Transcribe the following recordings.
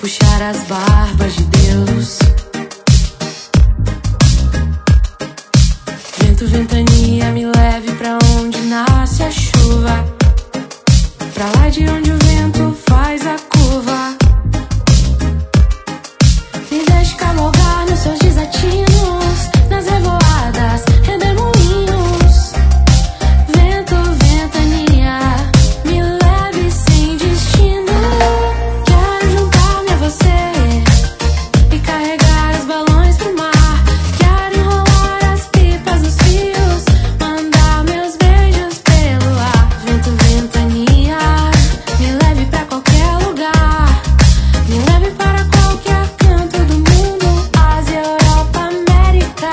puxar as barbas de Deus. Vento, ventania, me leve pra onde nasce a chuva, pra lá de onde o vento faz a curva. Me deixe cavalgar nos seus desatinos, nas revoadas, redemoinhos. Vento, ventania, me leve sem destino. Quero juntar-me a você e carregar os balões pro mar. Quero enrolar as pipas nos fios, mandar meus beijos pelo ar. Vento, ventania, me leve pra qualquer lugar, me leve para qualquer canto do mundo, Ásia, Europa, América.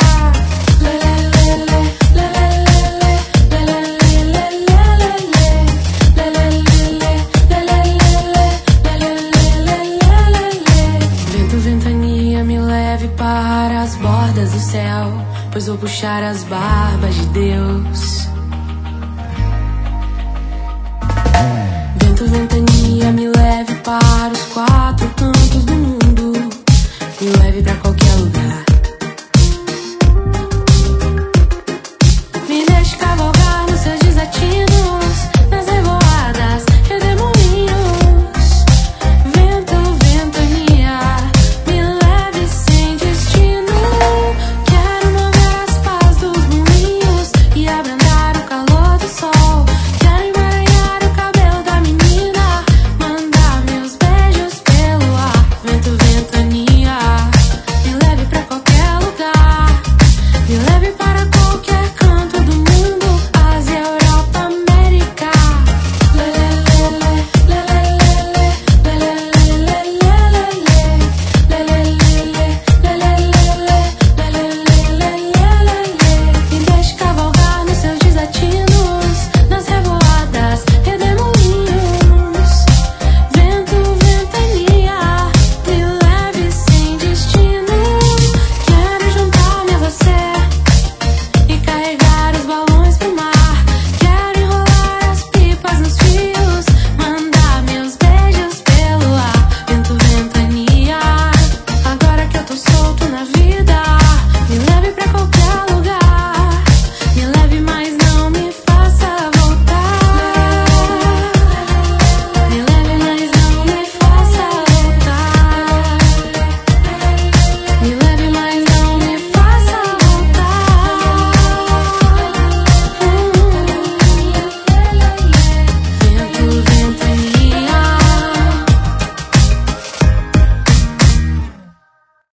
Vento, ventania, me leve para as bordas do céu, pois vou puxar as barbas de Deus.